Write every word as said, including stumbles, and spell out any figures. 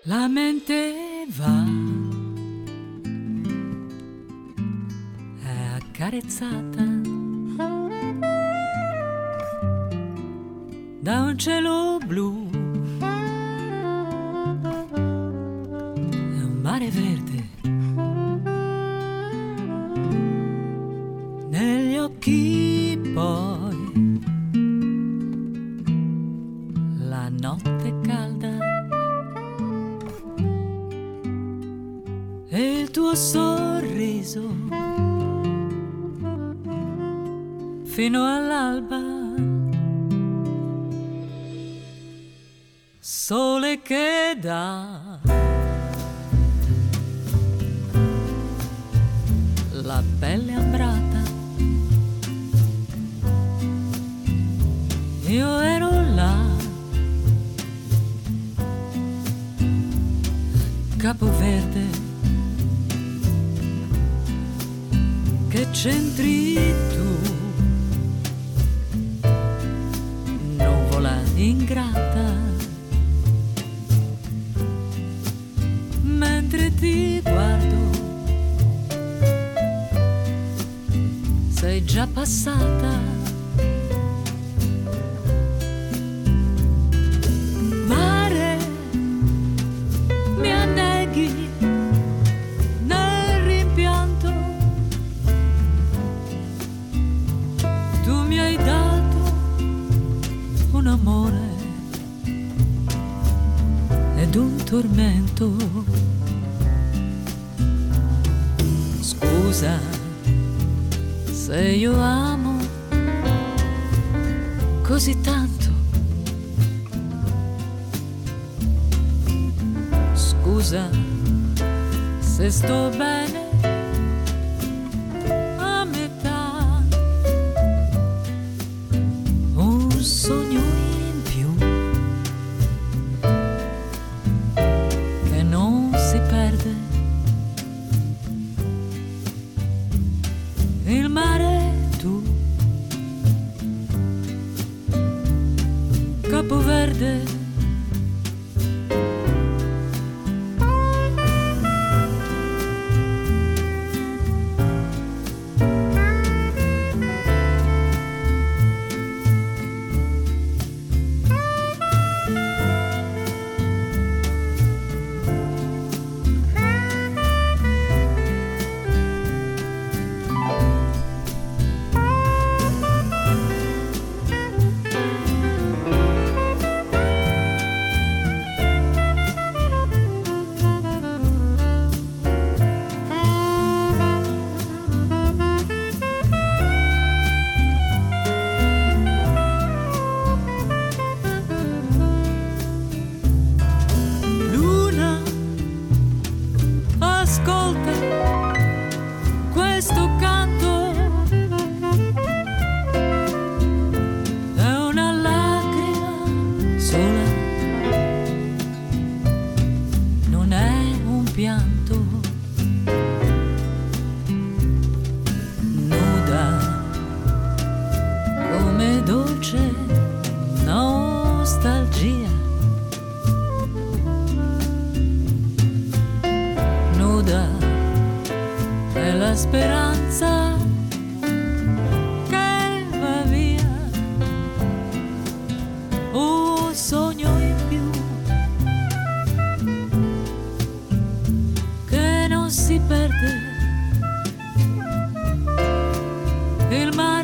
La mente va, è accarezzata da un cielo blu e un mare verde negli occhi, poi la notte calda e il tuo sorriso fino all'alba, sole che dà la pelle ambrata. Io ero là, Capoverde. Che c'entri tu, nuvola ingrata, mentre ti guardo sei già passata. Mare, mi anneghi nel rimpianto, tu mi hai dato un amore ed un tormento. Scusa se io amo così tanto, scusa se sto bene a metà, un sogno in più che non si perde. Il mare tu, Capoverde. Questo canto è una lacrima sola, non è un pianto. Nuda come dolce nostalgia, nuda è la speranza che va via, un sogno in più che non si perde. Il mare